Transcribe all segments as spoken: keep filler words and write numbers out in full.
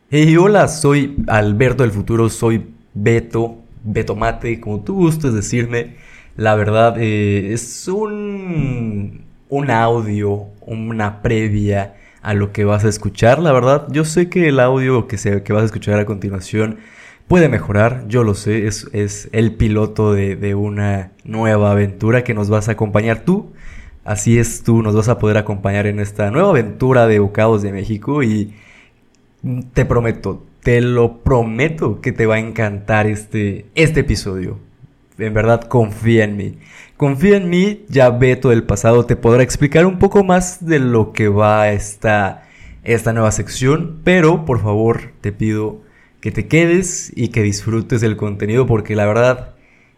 Hey, hola, soy Alberto del futuro, soy Beto, Beto Mate, como tú gustes decirme. La verdad, eh, es un, un audio, una previa a lo que vas a escuchar. La verdad, yo sé que el audio que, se, que vas a escuchar a continuación puede mejorar, yo lo sé, es, es el piloto de, de una nueva aventura que nos vas a acompañar tú. Así es, tú nos vas a poder acompañar en esta nueva aventura de Bocados de México y te prometo, te lo prometo que te va a encantar este, este episodio. En verdad, confía en mí. Confía en mí, ya Beto del pasado te podrá explicar un poco más de lo que va esta, esta nueva sección. Pero, por favor, te pido que te quedes y que disfrutes del contenido porque la verdad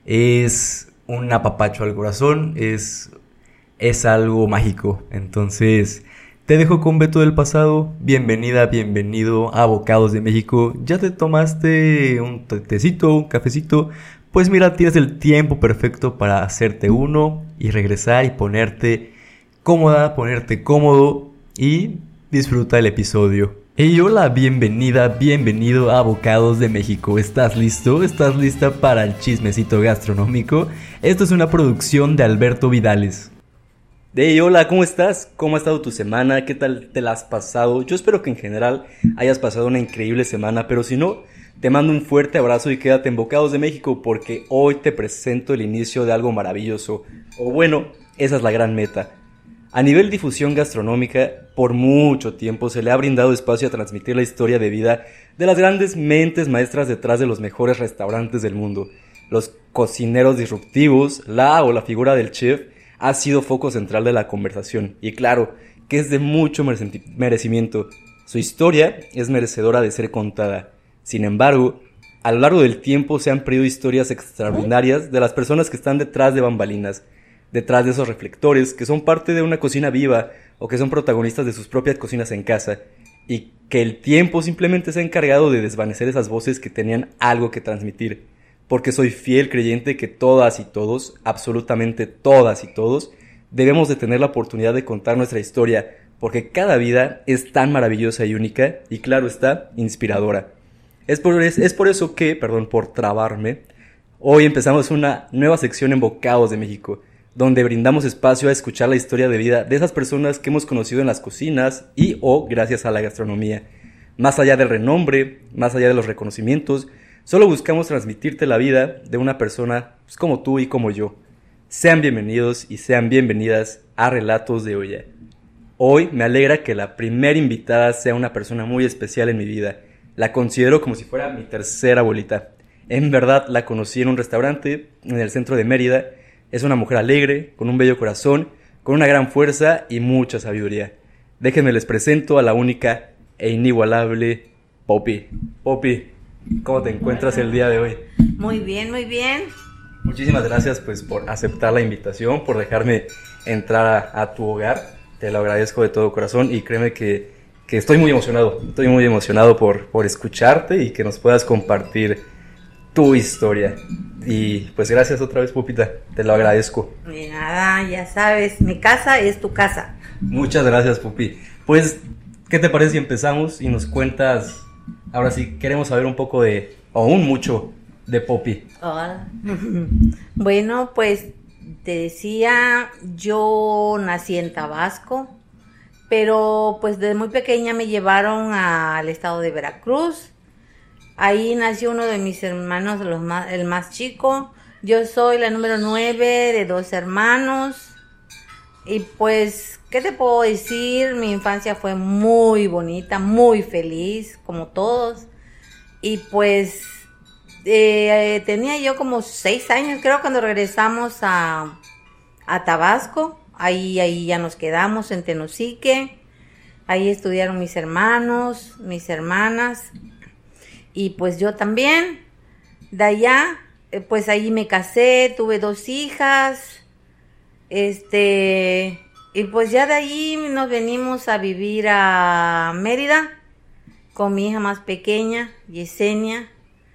es un apapacho al corazón, es es algo mágico. Entonces, te dejo con Beto del pasado. Bienvenida, bienvenido a Bocados de México. ¿Ya te tomaste un tecito, un cafecito? Pues mira, tienes el tiempo perfecto para hacerte uno y regresar y ponerte cómoda, ponerte cómodo y disfruta el episodio. Hey, hola, bienvenida, bienvenido a Bocados de México. ¿Estás listo? ¿Estás lista para el chismecito gastronómico? Esto es una producción de Alberto Vidales. Hey, hola, ¿cómo estás? ¿Cómo ha estado tu semana? ¿Qué tal te la has pasado? Yo espero que en general hayas pasado una increíble semana, pero si no, te mando un fuerte abrazo y quédate en Bocados de México porque hoy te presento el inicio de algo maravilloso. O bueno, esa es la gran meta. A nivel difusión gastronómica, por mucho tiempo se le ha brindado espacio a transmitir la historia de vida de las grandes mentes maestras detrás de los mejores restaurantes del mundo. Los cocineros disruptivos, la o la figura del chef, ha sido foco central de la conversación, y claro, que es de mucho merecimiento. Su historia es merecedora de ser contada. Sin embargo, a lo largo del tiempo se han perdido historias extraordinarias de las personas que están detrás de bambalinas, detrás de esos reflectores, que son parte de una cocina viva, o que son protagonistas de sus propias cocinas en casa, y que el tiempo simplemente se ha encargado de desvanecer esas voces que tenían algo que transmitir. Porque soy fiel creyente que todas y todos, absolutamente todas y todos, debemos de tener la oportunidad de contar nuestra historia, porque cada vida es tan maravillosa y única, y claro está, inspiradora. Es por, es, es por eso que, perdón por trabarme, hoy empezamos una nueva sección en Bocados de México, donde brindamos espacio a escuchar la historia de vida de esas personas que hemos conocido en las cocinas y o gracias a la gastronomía. Más allá del renombre, más allá de los reconocimientos, solo buscamos transmitirte la vida de una persona pues, como tú y como yo. Sean bienvenidos y sean bienvenidas a Relatos de Olla. Hoy me alegra que la primera invitada sea una persona muy especial en mi vida. La considero como si fuera mi tercera abuelita. En verdad la conocí en un restaurante en el centro de Mérida. Es una mujer alegre, con un bello corazón, con una gran fuerza y mucha sabiduría. Déjenme les presento a la única e inigualable Poppy. Poppy, ¿cómo te encuentras el día de hoy? Muy bien, muy bien. Muchísimas gracias pues por aceptar la invitación, por dejarme entrar a, a tu hogar. Te lo agradezco de todo corazón y créeme que, que estoy muy emocionado. Estoy muy emocionado por, por escucharte y que nos puedas compartir tu historia. Y pues gracias otra vez, Pupita, te lo agradezco. De nada, ya sabes, mi casa es tu casa. Muchas gracias, Pupi. Pues, ¿qué te parece si empezamos y nos cuentas? Ahora sí, queremos saber un poco de, o aún mucho, de Poppy. Hola. Bueno, pues te decía, yo nací en Tabasco, pero pues desde muy pequeña me llevaron al estado de Veracruz. Ahí nació uno de mis hermanos, los más, el más chico. Yo soy la número nueve de dos hermanos. Y pues, ¿qué te puedo decir? Mi infancia fue muy bonita, muy feliz, como todos. Y pues, eh, tenía yo como seis años, creo, cuando regresamos a, a Tabasco. Ahí, ahí ya nos quedamos en Tenosique. Ahí estudiaron mis hermanos, mis hermanas. Y pues yo también. De allá, eh, pues ahí me casé, tuve dos hijas. Este, y pues ya de ahí nos venimos a vivir a Mérida con mi hija más pequeña, Yesenia.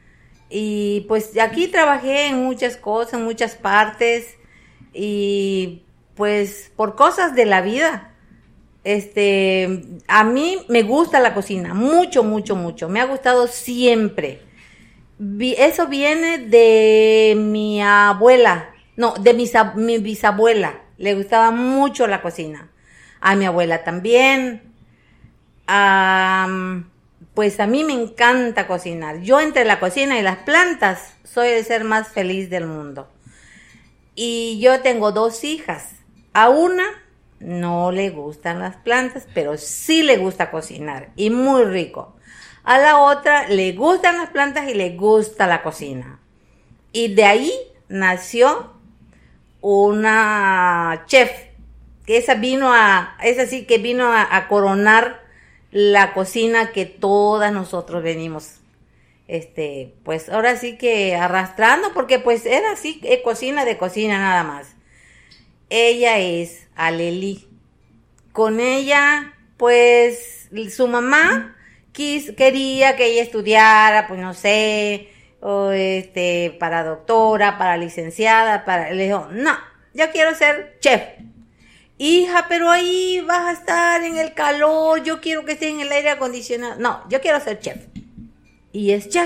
Y pues aquí trabajé en muchas cosas, en muchas partes. Y pues por cosas de la vida, este, a mí me gusta la cocina, mucho, mucho, mucho. Me ha gustado siempre. Vi- Eso viene de mi abuela, no, de mi, sa- mi bisabuela. Le gustaba mucho la cocina. A mi abuela también. Am, pues a mí me encanta cocinar. Yo entre la cocina y las plantas soy el ser más feliz del mundo. Y yo tengo dos hijas. A una no le gustan las plantas, pero sí le gusta cocinar y muy rico. A la otra le gustan las plantas y le gusta la cocina. Y de ahí nació una chef, que esa vino a, esa sí que vino a, a coronar la cocina que todas nosotros venimos, este, pues ahora sí que arrastrando, porque pues era así, eh, cocina de cocina nada más. Ella es Aleli. Con ella, pues, su mamá quis, quería que ella estudiara, pues no sé, o este, para doctora, para licenciada, para, le dijo, no, yo quiero ser chef. Hija, pero ahí vas a estar en el calor, yo quiero que esté en el aire acondicionado. No, yo quiero ser chef. Y es chef.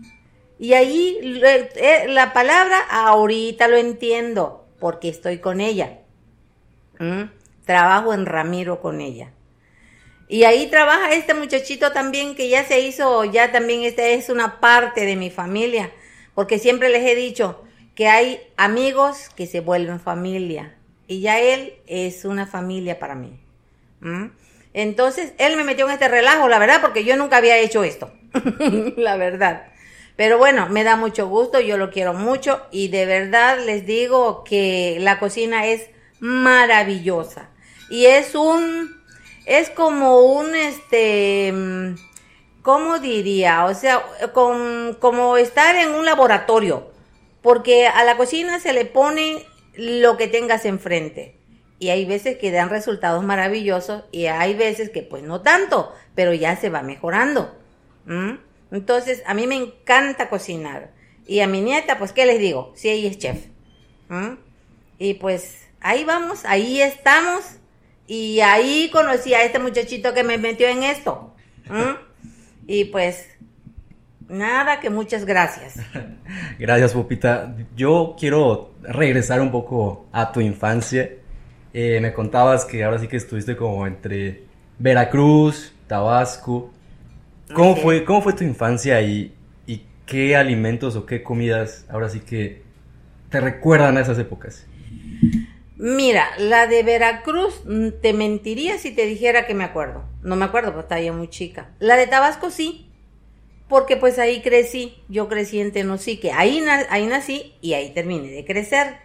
Y ahí eh, la palabra ahorita lo entiendo, porque estoy con ella. ¿Mm? Trabajo en Ramiro con ella. Y ahí trabaja este muchachito también que ya se hizo, ya también este es una parte de mi familia, porque siempre les he dicho que hay amigos que se vuelven familia y ya él es una familia para mí. ¿Mm? Entonces él me metió en este relajo, la verdad, porque yo nunca había hecho esto, la verdad. Pero bueno, me da mucho gusto, yo lo quiero mucho y de verdad les digo que la cocina es maravillosa y es un es como un este ¿cómo diría? O sea, con, como estar en un laboratorio, porque a la cocina se le pone lo que tengas enfrente y hay veces que dan resultados maravillosos y hay veces que pues no tanto, pero ya se va mejorando. ¿Mm? Entonces a mí me encanta cocinar y a mi nieta pues qué les digo, si ella es chef. ¿Mm? Y pues ahí vamos, ahí estamos. Y ahí conocí a este muchachito que me metió en esto. ¿Mm? Y pues, nada, que muchas gracias. Gracias, Pupita. Yo quiero regresar un poco a tu infancia. Eh, me contabas que ahora sí que estuviste como entre Veracruz, Tabasco. ¿Cómo Así fue, es. cómo fue tu infancia y, y qué alimentos o qué comidas ahora sí que te recuerdan a esas épocas? Mira, la de Veracruz, mm, te mentiría si te dijera que me acuerdo. No me acuerdo, pues estaba yo muy chica. La de Tabasco sí, porque pues ahí crecí. Yo crecí en Tenosique. Ahí, na- ahí nací y ahí terminé de crecer.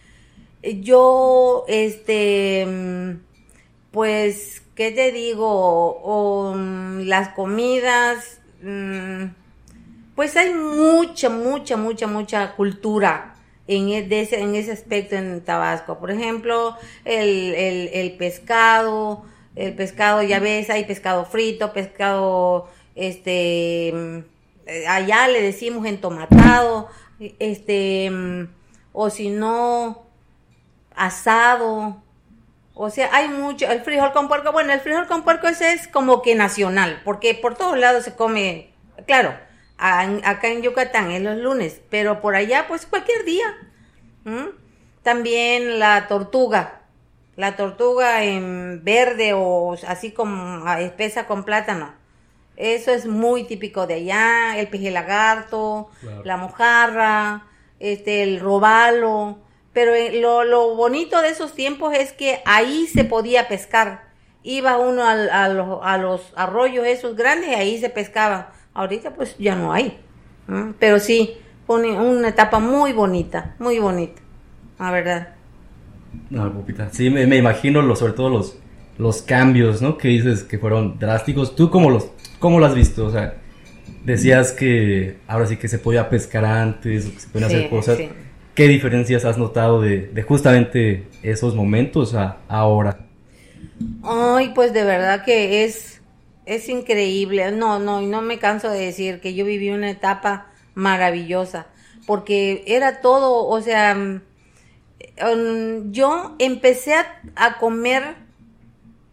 Yo, este, mm, pues, ¿qué te digo? O, mm, las comidas, mm, pues hay mucha, mucha, mucha, mucha cultura en, e- de ese, en ese aspecto en Tabasco. Por ejemplo, el, el, el pescado, el pescado, ya ves, hay pescado frito, pescado, este, mm, eh, allá le decimos entomatado, este, mm, o si no, asado. O sea, hay mucho, el frijol con puerco, bueno, el frijol con puerco ese es como que nacional, porque por todos lados se come, claro, a- acá en Yucatán es los lunes, pero por allá pues cualquier día. ¿Mm? También la tortuga, la tortuga en verde o así como ah, espesa con plátano. Eso es muy típico de allá, el peje lagarto, Claro. la mojarra, este, el robalo. Pero eh, lo, lo bonito de esos tiempos es que ahí se podía pescar. Iba uno al- a, los, a los arroyos esos grandes y ahí se pescaba. Ahorita pues ya no hay. ¿Mm? Pero sí, fue una, una etapa muy bonita, muy bonita, la verdad. No, Pupita. Sí, me, me imagino los, sobre todo los, los cambios, ¿no? Que dices que fueron drásticos. ¿Tú cómo los, cómo lo has visto? O sea, decías que ahora sí que se podía pescar antes, o que se podían Sí, hacer cosas. sí. ¿Qué diferencias has notado de, de justamente esos momentos a ahora? Ay, pues de verdad que es, es increíble. No, no, y no me canso de decir que yo viví una etapa maravillosa, porque era todo, o sea, mm, mm, yo empecé a, a comer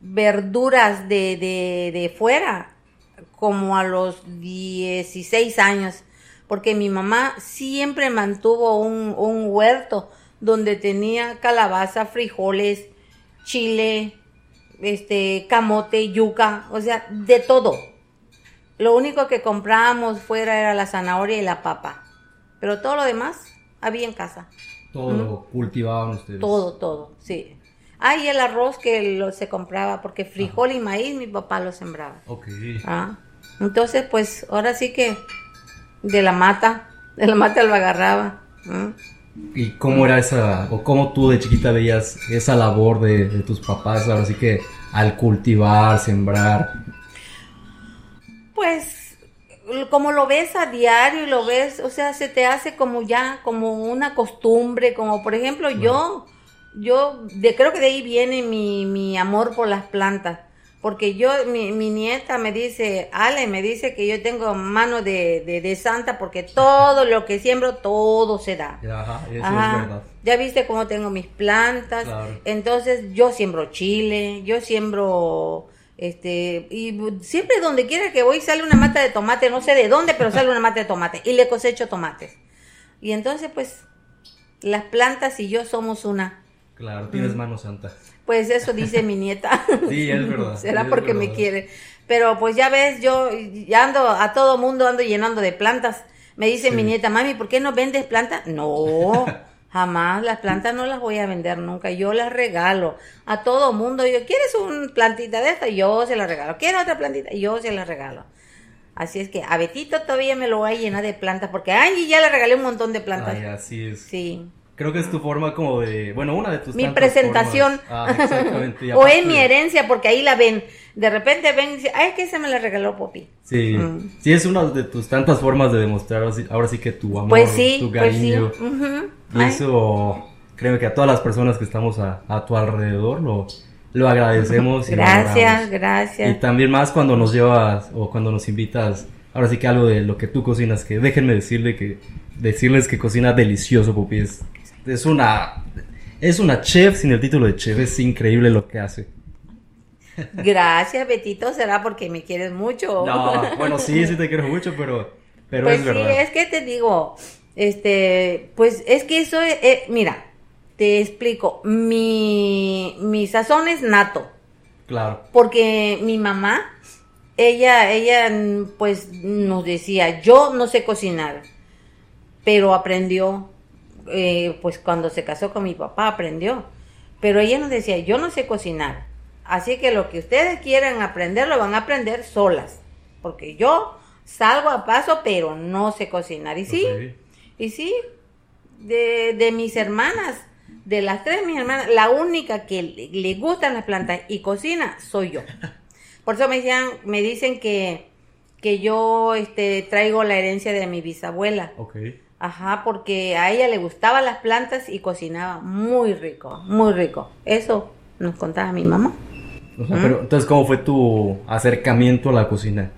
verduras de, de, de fuera como a los dieciséis años, porque mi mamá siempre mantuvo un, un huerto donde tenía calabaza, frijoles, chile, este, camote, yuca, o sea, de todo. Lo único que comprábamos fuera era la zanahoria y la papa, pero todo lo demás había en casa. Todo ¿Mm? Lo cultivaban ustedes. Todo, todo, sí. Ah, y el arroz que lo, se compraba, porque frijol Ajá. y maíz mi papá lo sembraba. Ok. Ah, entonces, pues, ahora sí que de la mata, de la mata lo agarraba. ¿Mm? ¿Y cómo era esa, o cómo tú de chiquita veías esa labor de, de tus papás, ahora sí que al cultivar, sembrar? Pues, como lo ves a diario y lo ves, o sea, se te hace como ya, como una costumbre, como por ejemplo bueno. yo, yo de, creo que de ahí viene mi, mi amor por las plantas. Porque yo, mi, mi nieta me dice, Ale, me dice que yo tengo mano de, de, de santa porque todo lo que siembro, todo se da. Ajá, eso Ajá. es verdad. Ya viste cómo tengo mis plantas. Claro. Entonces yo siembro chile, yo siembro, este, y siempre donde quiera que voy sale una mata de tomate, no sé de dónde, pero sale una mata de tomate y le cosecho tomates. Y entonces pues las plantas y yo somos una. Claro, tienes mm. mano santa. Pues eso dice mi nieta. Sí, es verdad. Será sí, porque verdad. me quiere. Pero pues ya ves, yo ya ando, a todo mundo ando llenando de plantas. Me dice sí. mi nieta, mami, ¿por qué no vendes plantas? No, jamás, las plantas no las voy a vender nunca. Yo las regalo a todo mundo. Yo, ¿quieres una plantita de esta? Yo se la regalo. ¿Quieres otra plantita? Yo se la regalo. Así es que a Betito todavía me lo voy a llenar de plantas porque, ay, ya le regalé un montón de plantas. Ay, así es. Sí. Creo que es tu forma como de, bueno, una de tus mi presentación. Ah, exactamente. O es mi herencia, porque ahí la ven. De repente ven y dicen, ay, que se me la regaló Poppy. Sí, mm. sí, es una de tus tantas formas de demostrar ahora sí, ahora sí que tu amor, pues sí, tu cariño. Pues sí. Uh-huh. Y ay. Eso, creo que a todas las personas que estamos a, a tu alrededor lo, lo agradecemos. Gracias, y gracias. Y también más cuando nos llevas o cuando nos invitas, ahora sí que algo de lo que tú cocinas, que déjenme decirle que, decirles que cocina delicioso, Poppy. Es, es una, es una chef sin el título de chef, es increíble lo que hace. Gracias, Betito, será porque me quieres mucho. No, bueno, sí, sí te quiero mucho, pero, pero pues es verdad. Sí, es que te digo, este, pues es que eso, es, eh, mira, te explico, mi, mi sazón es nato. Claro. Porque mi mamá, ella, ella, pues nos decía, yo no sé cocinar, pero aprendió, eh, pues cuando se casó con mi papá aprendió, pero ella nos decía, yo no sé cocinar. Así que lo que ustedes quieran aprender, lo van a aprender solas. Porque yo salgo a paso, pero no sé cocinar. Y sí, okay. y sí, de, de mis hermanas, de las tres mis hermanas, la única que le, le gustan las plantas y cocina, soy yo. Por eso me decían, me dicen que, que yo este, traigo la herencia de mi bisabuela. Okay. Ajá, porque a ella le gustaban las plantas y cocinaba muy rico, muy rico. Eso nos contaba mi mamá. O sea, ¿Mm? Pero entonces, ¿cómo fue tu acercamiento a la cocina?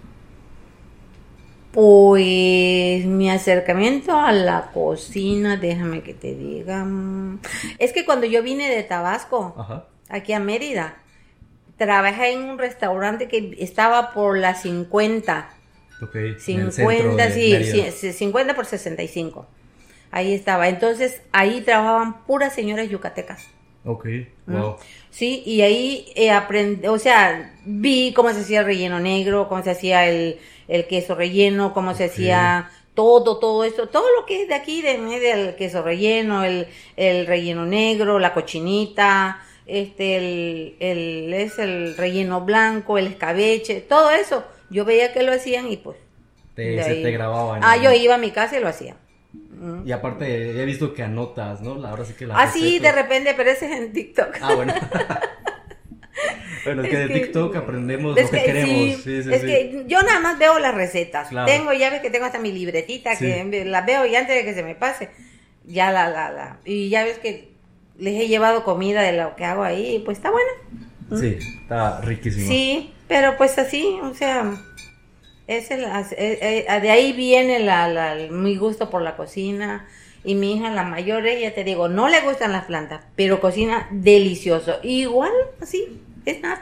Pues mi acercamiento a la cocina, déjame que te diga, es que cuando yo vine de Tabasco, Ajá. aquí a Mérida, trabajé en un restaurante que estaba por la cincuenta. Okay, cincuenta, sí, sí, cincuenta por sesenta y cinco. Ahí estaba. Entonces, ahí trabajaban puras señoras yucatecas. Ok, wow. Sí, y ahí eh, aprendí, o sea, vi cómo se hacía el relleno negro, cómo se hacía el, el queso relleno, cómo okay. se hacía todo, todo esto, todo lo que es de aquí, de medio, el queso relleno, el, el relleno negro, la cochinita, este, el, el, es el relleno blanco, el escabeche, todo eso. Yo veía que lo hacían y pues... Te, se te grababan. Ah, ¿no? Yo iba a mi casa y lo hacía. Y aparte, he visto que anotas, ¿no? Ahora sí que la Ah, recetas. Sí, de repente, pero ese es en TikTok. Ah, bueno. Bueno, es, es que de que, TikTok aprendemos lo que, que queremos. Sí, sí, sí, es sí. que yo nada más veo las recetas. Claro. Tengo, ya ves que tengo hasta mi libretita, sí. que la veo y antes de que se me pase, ya la, la, la. Y ya ves que les he llevado comida de lo que hago ahí, y pues está buena. Sí, está riquísimo. Sí, pero pues así, o sea... Es el, es, es, de ahí viene la, la, mi gusto por la cocina. Y mi hija, la mayor, ella te digo, no le gustan las plantas, pero cocina delicioso. Igual, así, es nato.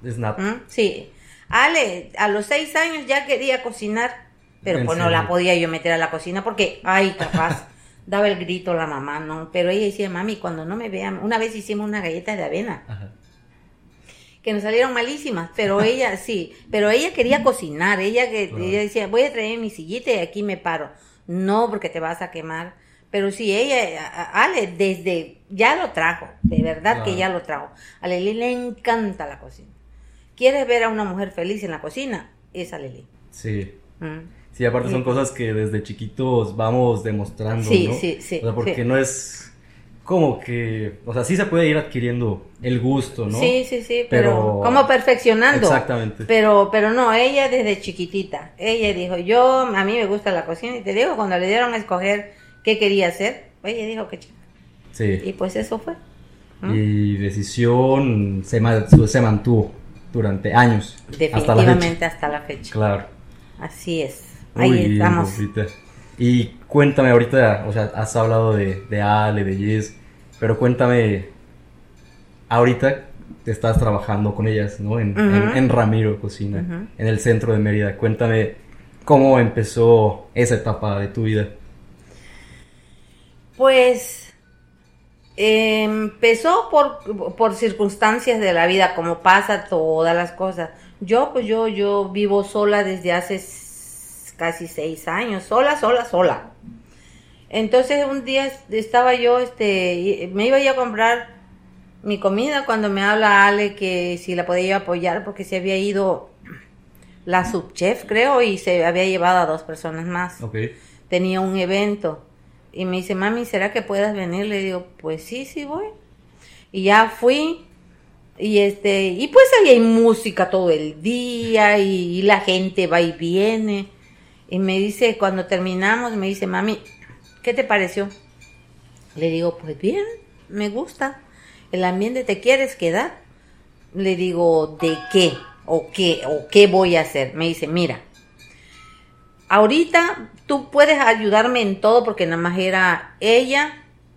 Es nato. ¿Mm? Sí. Ale, a los seis años ya quería cocinar, pero pues no la podía yo meter a la cocina porque, ay, capaz, daba el grito la mamá, ¿no? Pero ella decía, mami, cuando no me vean, una vez hicimos unas galletas de avena. Ajá. Que nos salieron malísimas, pero ella sí, pero ella quería cocinar, ella que claro. ella decía, voy a traer mi sillita y aquí me paro. No, porque te vas a quemar. Pero sí, ella, Ale, desde, ya lo trajo, de verdad claro. que ya lo trajo. A Lili le encanta la cocina. ¿Quieres ver a una mujer feliz en la cocina? Es a Lili. Sí. Mm. Sí, aparte son cosas que desde chiquitos vamos demostrando, sí, ¿no? Sí, sí, O sea, porque sí. no es como que, o sea, sí se puede ir adquiriendo el gusto, ¿no? Sí, sí, sí, pero, pero como perfeccionando. Exactamente. Pero, pero no, ella desde chiquitita, ella dijo, yo, a mí me gusta la cocina, y te digo, cuando le dieron a escoger qué quería hacer, ella dijo que chica. Sí. Y pues eso fue. ¿Mm? Y decisión se, se mantuvo durante años. Definitivamente hasta la fecha. Hasta la fecha. Claro. Así es. Ahí Muy estamos. Bien, y cuéntame ahorita, o sea, has hablado de, de Ale, de Jess, pero cuéntame, ahorita te estás trabajando con ellas, ¿no? En, uh-huh. en, en Ramiro Cocina, uh-huh. en el centro de Mérida. Cuéntame cómo empezó esa etapa de tu vida. Pues eh, empezó por, por circunstancias de la vida, como pasa todas las cosas. Yo, pues yo, yo vivo sola desde hace casi seis años, sola, sola, sola. Entonces un día estaba yo, este, me iba yo a comprar mi comida cuando me habla Ale que si la podía yo apoyar porque se había ido la subchef, creo, y se había llevado a dos personas más. Okay. Tenía un evento y me dice, mami, ¿será que puedas venir? Le digo, pues sí, sí voy. Y ya fui. Y este, y pues ahí hay música todo el día y, y la gente va y viene. Y me dice, cuando terminamos, me dice, mami, ¿qué te pareció? Le digo, pues bien, me gusta. El ambiente, ¿te quieres quedar? Le digo, ¿de qué? ¿O qué? ¿O qué voy a hacer? Me dice, mira, ahorita tú puedes ayudarme en todo porque nada más era ella,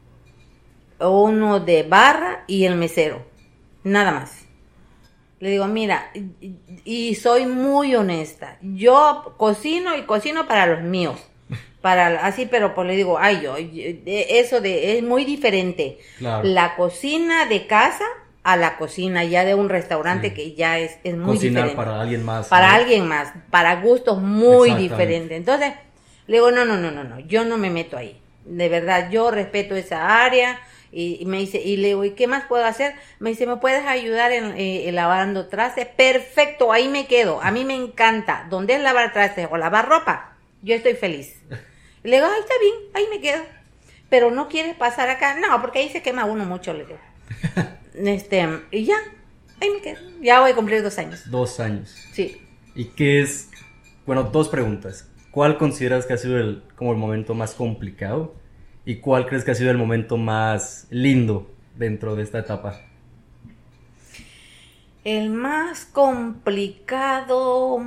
uno de barra y el mesero. Nada más. Le digo, mira, y, y soy muy honesta. Yo cocino y cocino para los míos. Para así, pero pues le digo, ay, yo, eso de es muy diferente. Claro. La cocina de casa a la cocina ya de un restaurante sí. que ya es, es muy Cocinar diferente. para alguien más. Para ¿no? alguien más, para gustos muy diferentes. Entonces, le digo, no, no, no, no, no, yo no me meto ahí. De verdad, yo respeto esa área. Y, y me dice, y le digo, ¿y qué más puedo hacer? Me dice, ¿me puedes ayudar en, eh, en lavando trastes? Perfecto, ahí me quedo. A mí me encanta. Donde es lavar trastes o lavar ropa, yo estoy feliz. Y le digo, ay, está bien, ahí me quedo. Pero no quieres pasar acá. No, porque ahí se quema uno mucho, le digo. este, y ya, ahí me quedo. Ya voy a cumplir dos años. Dos años. Sí. ¿Y qué es? Bueno, dos preguntas. ¿Cuál consideras que ha sido el, como el momento más complicado? ¿Y cuál crees que ha sido el momento más lindo dentro de esta etapa? El más complicado,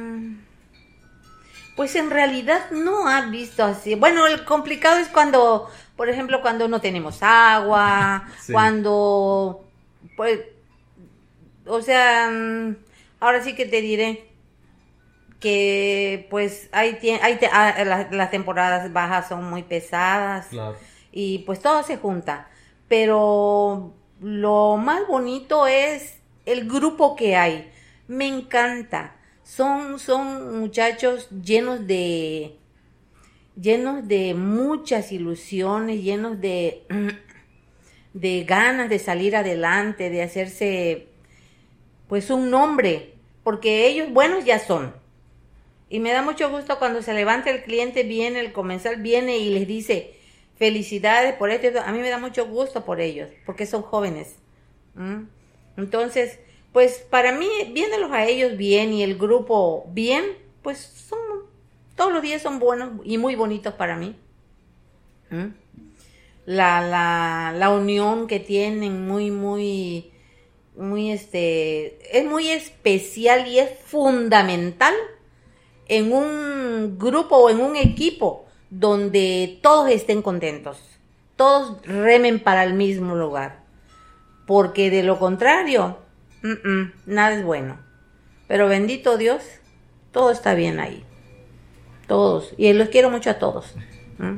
pues en realidad no ha visto así. Bueno, el complicado es cuando, por ejemplo, cuando no tenemos agua, sí. cuando, pues, o sea, ahora sí que te diré que pues hay, hay te, ah, las, las temporadas bajas son muy pesadas claro. y pues todo se junta, pero lo más bonito es el grupo que hay. Me encanta, son son muchachos llenos de llenos de muchas ilusiones, llenos de de ganas de salir adelante, de hacerse pues un nombre, porque ellos buenos ya son. Y me da mucho gusto cuando se levanta el cliente, viene, el comensal viene y les dice, felicidades por esto. A mí me da mucho gusto por ellos, porque son jóvenes. ¿Mm? Entonces, pues para mí, viéndolos a ellos bien y el grupo bien, pues son, todos los días son buenos y muy bonitos para mí. ¿Mm? La, la, la unión que tienen, muy, muy, muy, este, es muy especial y es fundamental en un grupo o en un equipo donde todos estén contentos, todos remen para el mismo lugar, porque de lo contrario, Mm-mm, nada es bueno. Pero bendito Dios, todo está bien ahí. Todos. Y los quiero mucho a todos. ¿Mm?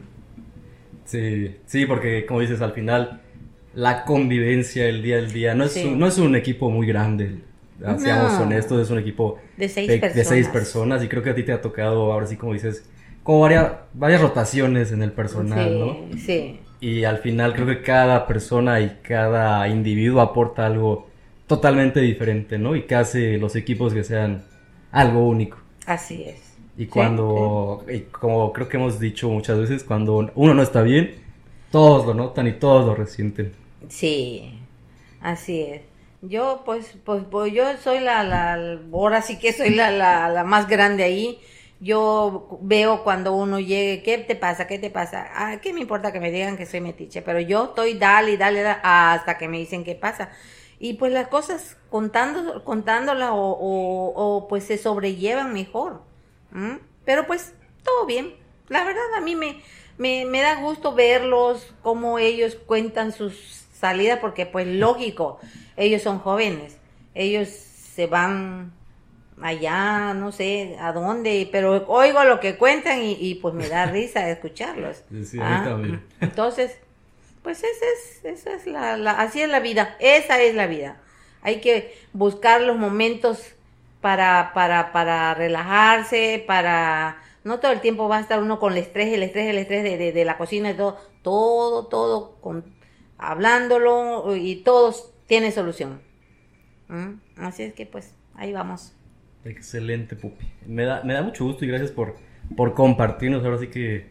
Sí, sí, porque como dices, al final la convivencia, el día al día, no es, Sí. un, no es un equipo muy grande, ah, seamos No. honestos, es un equipo De seis de, de personas. seis personas y creo que a ti te ha tocado, ahora sí como dices, como varias, varias rotaciones en el personal, Sí, ¿no? sí. Y al final creo que cada persona y cada individuo aporta algo totalmente diferente, ¿no? Y que hace los equipos que sean algo único. Así es. Y Sí, cuando, y como creo que hemos dicho muchas veces, cuando uno no está bien, todos lo notan y todos lo resienten. Sí, así es. Yo, pues, pues, pues yo soy la, la, ahora sí que soy la, la, la más grande ahí. Yo veo cuando uno llegue, ¿qué te pasa? ¿Qué te pasa? Ah, ¿qué me importa que me digan que soy metiche? Pero yo estoy dale, dale, dale, hasta que me dicen qué pasa. Y pues las cosas contando, contándolas o, o, o pues se sobrellevan mejor. ¿Mm? Pero pues todo bien. La verdad a mí me, me, me da gusto verlos, cómo ellos cuentan sus salidas, porque pues lógico, ellos son jóvenes, ellos se van allá, no sé a dónde, pero oigo lo que cuentan y, y pues me da risa escucharlos. Sí, a mí ¿Ah? también. Entonces, pues esa es, esa es la, la, así es la vida, esa es la vida. Hay que buscar los momentos para, para, para relajarse, para, no todo el tiempo va a estar uno con el estrés, el estrés, el estrés de, de, de la cocina y todo, todo, todo, con, hablándolo y todo tiene solución. ¿Mm? Así es que pues, ahí vamos. Excelente, Pupi. Me da, me da mucho gusto y gracias por, por compartirnos ahora sí que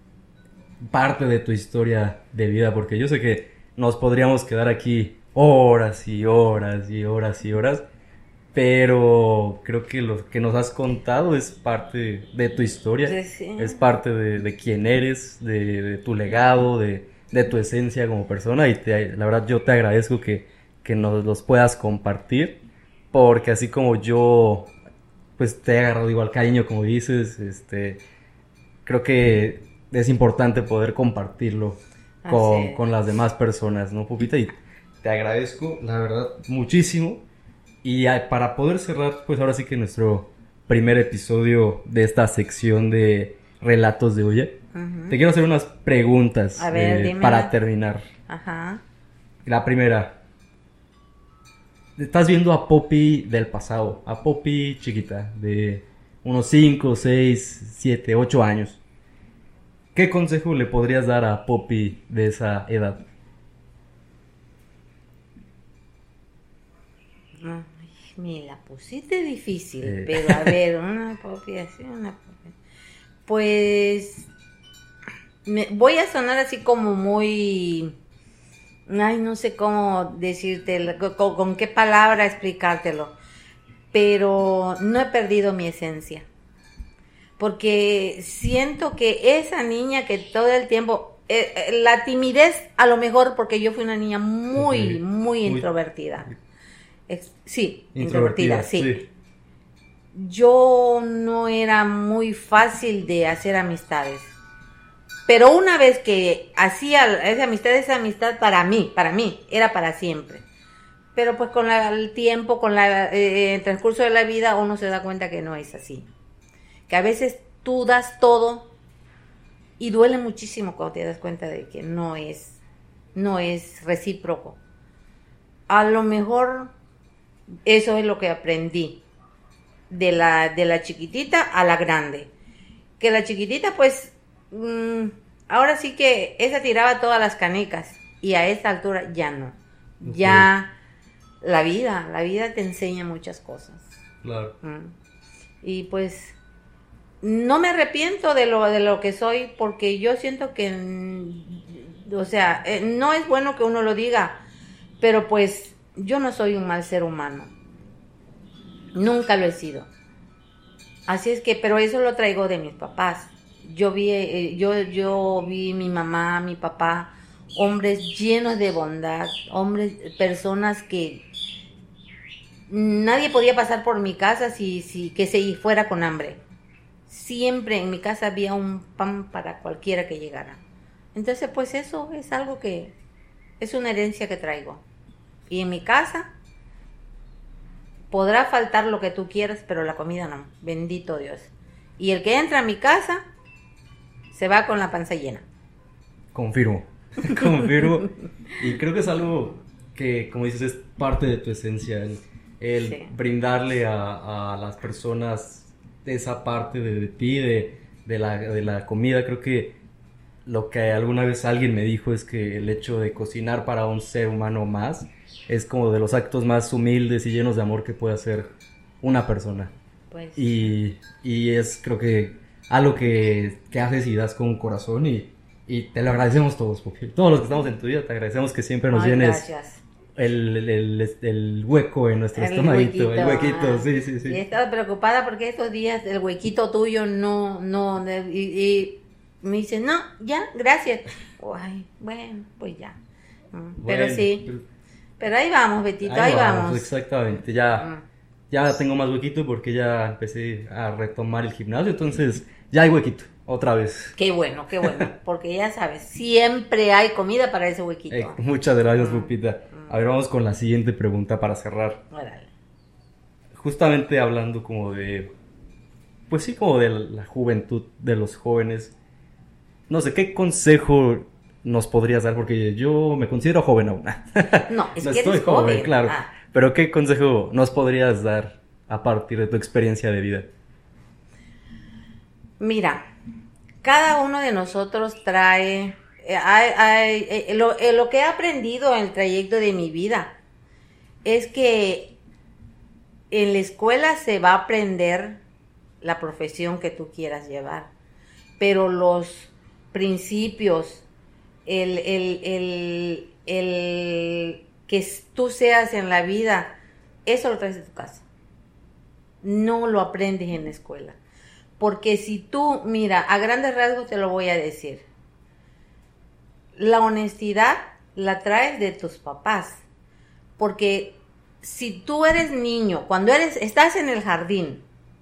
parte de tu historia de vida, porque yo sé que nos podríamos quedar aquí horas y horas y horas y horas, pero creo que lo que nos has contado es parte de tu historia, Sí, sí. es parte de, de quién eres, de, de tu legado, de, de tu esencia como persona y te, la verdad yo te agradezco que, que nos los puedas compartir, porque así como yo pues te he agarrado igual cariño como dices, este, creo que es importante poder compartirlo con, con las demás personas, ¿no, Pupita? Y te agradezco, la verdad, muchísimo. Y para poder cerrar, pues ahora sí que nuestro primer episodio de esta sección de relatos de olla, uh-huh. Te quiero hacer unas preguntas a ver, eh, para terminar. Ajá. La primera. Estás viendo a Poppy del pasado, a Poppy chiquita, de unos cinco, seis, siete, ocho años. ¿Qué consejo le podrías dar a Poppy de esa edad? Ay, me la pusiste difícil, eh. pero a ver, una Poppy así, una Poppy. Pues me, voy a sonar así como muy... Ay, no sé cómo decirte, con, con qué palabra explicártelo, pero no he perdido mi esencia, porque siento que esa niña que todo el tiempo, eh, la timidez a lo mejor porque yo fui una niña muy, muy, muy introvertida, Ex, sí, introvertida, introvertida sí. sí, yo no era muy fácil de hacer amistades. Pero una vez que hacía esa amistad, esa amistad para mí, para mí, era para siempre. Pero pues con la, el tiempo, con la, eh, el transcurso de la vida, uno se da cuenta que no es así. Que a veces tú das todo y duele muchísimo cuando te das cuenta de que no es, no es recíproco. A lo mejor eso es lo que aprendí de la, de la chiquitita a la grande. Que la chiquitita pues... ahora sí que esa tiraba todas las canicas y a esta altura ya no. Okay. Ya la vida, la vida te enseña muchas cosas. Claro. Y pues no me arrepiento de lo de lo que soy porque yo siento que, o sea, no es bueno que uno lo diga, pero pues yo no soy un mal ser humano. Nunca lo he sido. Así es que, pero eso lo traigo de mis papás. Yo vi, eh, yo, yo vi mi mamá, mi papá, hombres llenos de bondad, hombres, personas que nadie podía pasar por mi casa si, si que se fuera con hambre. Siempre en mi casa había un pan para cualquiera que llegara. Entonces, pues eso es algo que es una herencia que traigo. Y en mi casa podrá faltar lo que tú quieras, pero la comida no. Bendito Dios. Y el que entra a mi casa se va con la panza llena. Confirmo, confirmo. Y creo que es algo que, como dices, es parte de tu esencia. El, el sí. brindarle a, a las personas esa parte de, de ti, de, de, la, de la comida. Creo que lo que alguna vez alguien me dijo es que el hecho de cocinar para un ser humano más es como de los actos más humildes y llenos de amor que puede hacer una persona. Pues. Y, y es creo que algo que, que haces y das con corazón y, y te lo agradecemos todos, porque todos los que estamos en tu vida te agradecemos que siempre nos Ay, llenes el, el, el, el hueco en nuestro estomaguito, el huequito, sí, sí, sí. Y he estado preocupada porque estos días el huequito tuyo no, no, y, y me dice, no, ya, gracias. Ay, bueno, pues ya. Bueno, pero sí, pero, pero ahí vamos, Betito, ahí, ahí vamos, vamos. Exactamente, ya, mm. ya tengo más huequito porque ya empecé a retomar el gimnasio, entonces ya hay huequito, otra vez. Qué bueno, qué bueno, porque ya sabes, siempre hay comida para ese huequito. Eh, muchas gracias, mm. Lupita. A ver, vamos con la siguiente pregunta para cerrar. Órale. Justamente hablando como de, pues sí, como de la juventud de los jóvenes. No sé, ¿qué consejo nos podrías dar? Porque yo me considero joven aún. No, es no que estoy eres joven, joven. Claro. Ah. Pero ¿qué consejo nos podrías dar a partir de tu experiencia de vida? Mira, cada uno de nosotros trae... Eh, hay, hay, eh, lo, eh, lo que he aprendido en el trayecto de mi vida es que en la escuela se va a aprender la profesión que tú quieras llevar, pero los principios, el, el, el, el que tú seas en la vida, eso lo traes de tu casa. No lo aprendes en la escuela. Porque si tú, mira, a grandes rasgos te lo voy a decir. La honestidad la traes de tus papás. Porque si tú eres niño, cuando eres, estás en el jardín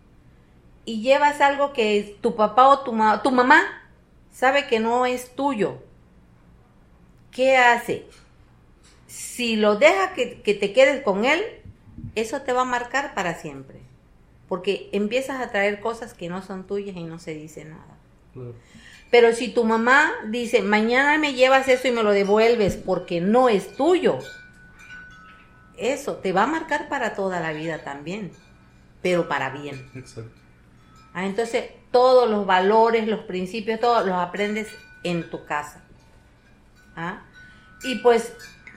y llevas algo que tu papá o tu, ma- tu mamá sabe que no es tuyo, ¿qué hace? Si lo deja que, que te quedes con él, eso te va a marcar para siempre. Porque empiezas a traer cosas que no son tuyas y no se dice nada. Claro. Pero si tu mamá dice, mañana me llevas eso y me lo devuelves porque no es tuyo, eso te va a marcar para toda la vida también, pero para bien. Exacto. Ah, entonces, todos los valores, los principios, todos los aprendes en tu casa. ¿Ah? Y pues,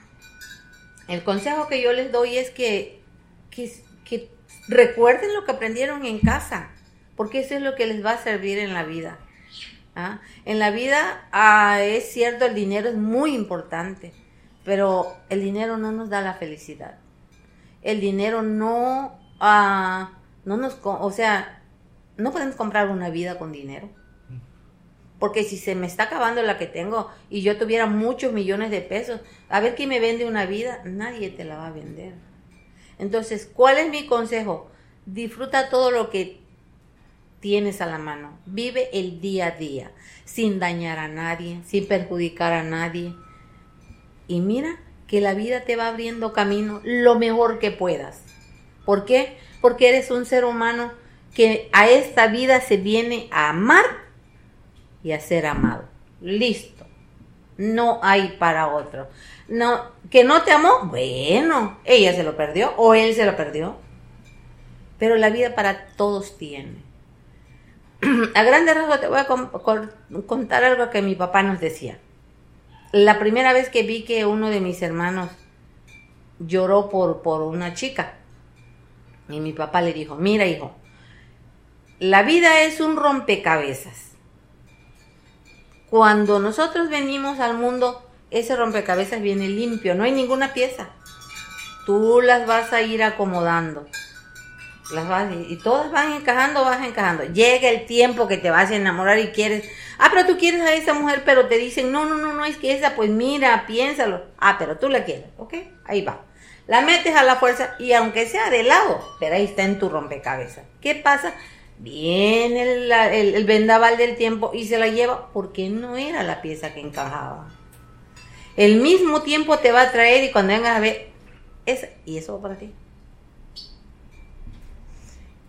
el consejo que yo les doy es que, que, que recuerden lo que aprendieron en casa, porque eso es lo que les va a servir en la vida. ¿Ah? En la vida, ah, es cierto, el dinero es muy importante, pero el dinero no nos da la felicidad. El dinero no, ah, no nos, o sea, no podemos comprar una vida con dinero. Porque si se me está acabando la que tengo y yo tuviera muchos millones de pesos, a ver quién me vende una vida, nadie te la va a vender. Entonces, ¿cuál es mi consejo? Disfruta todo lo que tienes a la mano. Vive el día a día, sin dañar a nadie, sin perjudicar a nadie. Y mira que la vida te va abriendo camino lo mejor que puedas. ¿Por qué? Porque eres un ser humano que a esta vida se viene a amar y a ser amado. Listo. No hay para otro. No, que no te amó, bueno, ella se lo perdió o él se lo perdió. Pero la vida para todos tiene. A grandes rasgos te voy a con, con, contar algo que mi papá nos decía. La primera vez que vi que uno de mis hermanos lloró por, por una chica, y mi papá le dijo, mira hijo, la vida es un rompecabezas. Cuando nosotros venimos al mundo, ese rompecabezas viene limpio, no hay ninguna pieza. Tú las vas a ir acomodando. Las vas, y todas van encajando, vas encajando. Llega el tiempo que te vas a enamorar y quieres, ah, pero tú quieres a esa mujer, pero te dicen, no, no, no, no es que esa, pues mira, piénsalo. Ah, pero tú la quieres, ok, ahí va. La metes a la fuerza y aunque sea de lado, pero ahí está en tu rompecabezas. ¿Qué pasa? Viene el, el, el vendaval del tiempo y se la lleva porque no era la pieza que encajaba. El mismo tiempo te va a traer y cuando vengas a ver, esa, y eso va para ti.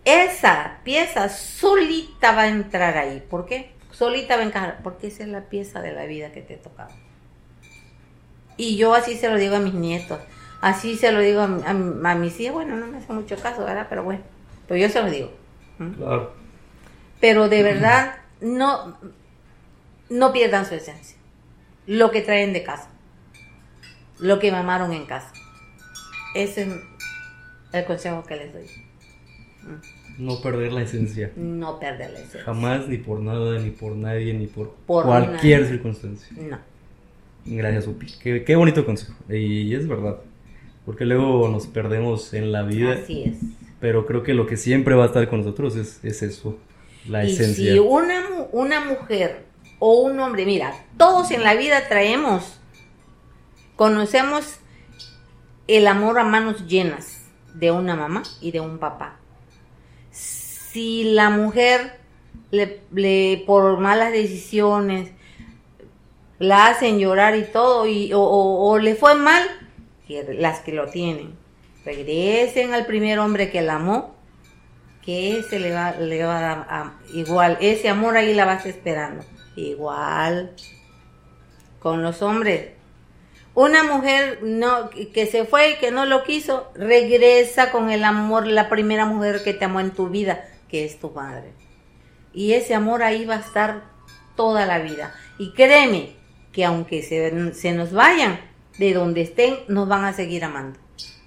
esa pieza solita va a entrar ahí. ¿Por qué? Solita va a encajar, porque esa es la pieza de la vida que te tocaba. Y yo así se lo digo a mis nietos, así se lo digo a, a, a mis hijos. Bueno, no me hace mucho caso, ¿verdad? Pero bueno, pues yo se lo digo. ¿Mm? Claro. Pero de verdad, no, no pierdan su esencia. Lo que traen de casa, lo que mamaron en casa. Ese es el consejo que les doy. ¿Mm? No perder la esencia. No perder la esencia. Jamás, ni por nada, ni por nadie, ni por, Por cualquier una... circunstancia. No. Gracias, Upi. Qué, qué bonito consejo. Y es verdad. Porque luego nos perdemos en la vida. Así es. Pero creo que lo que siempre va a estar con nosotros es, es eso. La y esencia. Si una, una mujer o un hombre, mira, todos en la vida traemos, conocemos el amor a manos llenas de una mamá y de un papá. Si la mujer le, le por malas decisiones la hacen llorar y todo, y, o, o, o le fue mal, que las que lo tienen, regresen al primer hombre que la amó, que ese le va, le va a dar a, igual, ese amor ahí la vas esperando, igual, con los hombres. Una mujer no, que se fue y que no lo quiso, regresa con el amor, la primera mujer que te amó en tu vida, que es tu madre. Y ese amor ahí va a estar toda la vida. Y créeme, que aunque se, se nos vayan, de donde estén, nos van a seguir amando.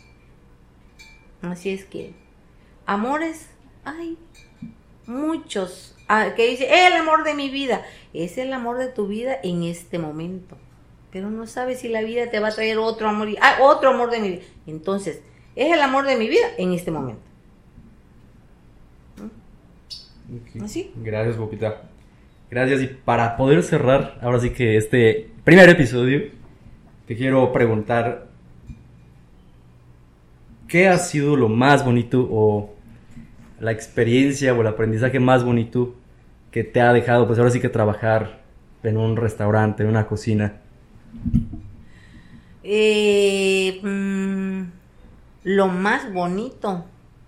Así es que, amores, hay muchos. Ah, que dice, el amor de mi vida. Es el amor de tu vida en este momento. Pero no sabes si la vida te va a traer otro amor. Y, ah, otro amor de mi vida. Entonces, es el amor de mi vida en este momento. Okay. ¿Así? Gracias, Popita. Gracias. Y para poder cerrar, ahora sí que este primer episodio, te quiero preguntar, ¿qué ha sido lo más bonito o la experiencia o el aprendizaje más bonito que te ha dejado, pues ahora sí que trabajar en un restaurante, en una cocina? Eh, mmm, lo más bonito,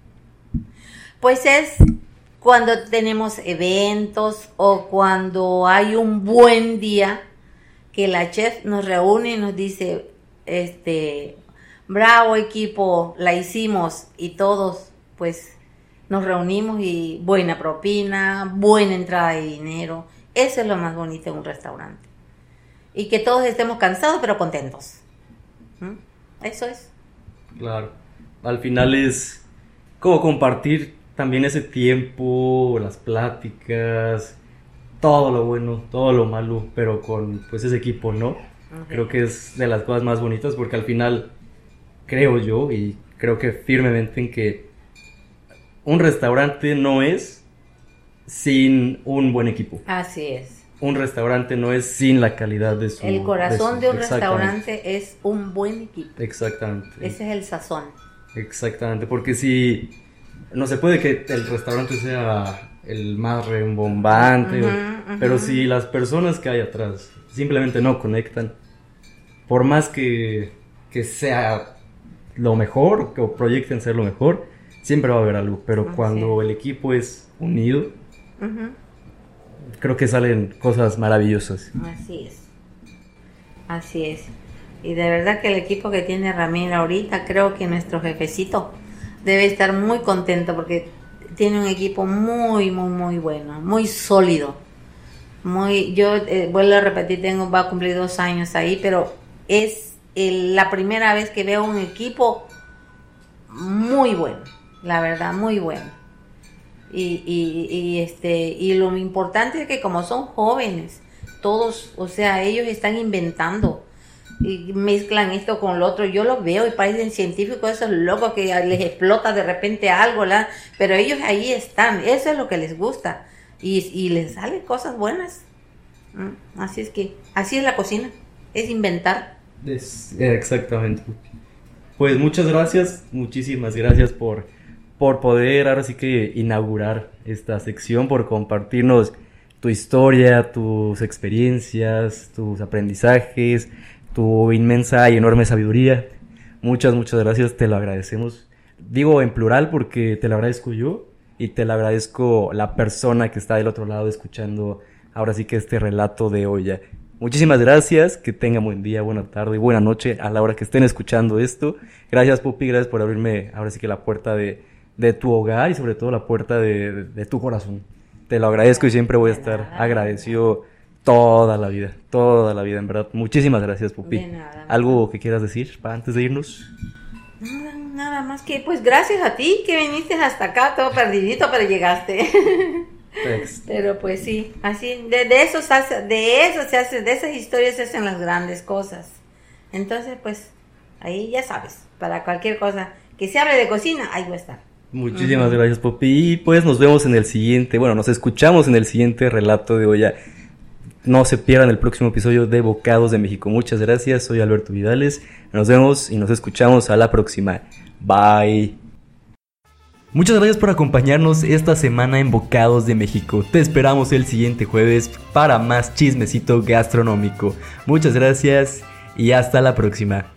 pues es cuando tenemos eventos o cuando hay un buen día que la chef nos reúne y nos dice, este, bravo equipo, la hicimos, y todos pues nos reunimos y buena propina, buena entrada de dinero. Eso es lo más bonito en un restaurante. Y que todos estemos cansados pero contentos. ¿Mm? Eso es. Claro. Al final es como compartir también ese tiempo, las pláticas, todo lo bueno, todo lo malo, pero con pues ese equipo, ¿no? Okay. Creo que es de las cosas más bonitas, porque al final creo yo y creo que firmemente en que un restaurante no es sin un buen equipo. Así es. Un restaurante no es sin la calidad de su... El corazón de, su, de un exactamente. restaurante es un buen equipo. Exactamente. Ese es el sazón. Exactamente, porque si... No se puede que el restaurante sea el más rembombante, uh-huh, uh-huh. Pero si las personas que hay atrás simplemente no conectan, por más que, que sea lo mejor, que proyecten ser lo mejor, siempre va a haber algo. Pero uh-huh. Cuando el equipo es unido, uh-huh. Creo que salen cosas maravillosas. Así es. Así es. Y de verdad que el equipo que tiene Ramiro ahorita, creo que nuestro jefecito debe estar muy contento porque tiene un equipo muy, muy, muy bueno, muy sólido. Muy, yo eh, vuelvo a repetir, tengo, va a cumplir dos años ahí, pero es el, la primera vez que veo un equipo muy bueno, la verdad, muy bueno. Y, y, y este, y lo importante es que como son jóvenes, todos, o sea, ellos están inventando. Y mezclan esto con lo otro, yo los veo y parecen científicos, esos locos que les explota de repente algo, ¿verdad? Pero ellos ahí están, eso es lo que les gusta, y, y les salen cosas buenas. ¿Mm? Así es que, así es la cocina, es inventar. Es, exactamente. Pues muchas gracias, muchísimas gracias por, por poder ahora sí que inaugurar esta sección, por compartirnos tu historia, tus experiencias, tus aprendizajes, tu inmensa y enorme sabiduría. Muchas, muchas gracias, te lo agradecemos. Digo en plural porque te lo agradezco yo y te lo agradezco la persona que está del otro lado escuchando ahora sí que este relato de olla. Muchísimas gracias, que tengan buen día, buena tarde y buena noche a la hora que estén escuchando esto. Gracias, Pupi, gracias por abrirme ahora sí que la puerta de, de tu hogar y sobre todo la puerta de, de, de tu corazón. Te lo agradezco y siempre voy a estar agradecido toda la vida, toda la vida, en verdad. Muchísimas gracias, Pupi. De nada. ¿Algo que quieras decir para antes de irnos? Nada, nada más que, pues gracias a ti que viniste hasta acá, todo perdidito, pero llegaste. Thanks. Pero pues sí, así, de, de eso se hace, de eso se hace, de esas historias se hacen las grandes cosas. Entonces, pues, ahí ya sabes, para cualquier cosa que se hable de cocina, ahí va a estar. Muchísimas Uh-huh. gracias, Pupi. Y pues nos vemos en el siguiente, bueno, nos escuchamos en el siguiente relato de olla. No se pierdan el próximo episodio de Bocados de México. Muchas gracias, soy Alberto Vidales. Nos vemos y nos escuchamos a la próxima. Bye. Muchas gracias por acompañarnos esta semana en Bocados de México. Te esperamos el siguiente jueves para más chismecito gastronómico. Muchas gracias y hasta la próxima.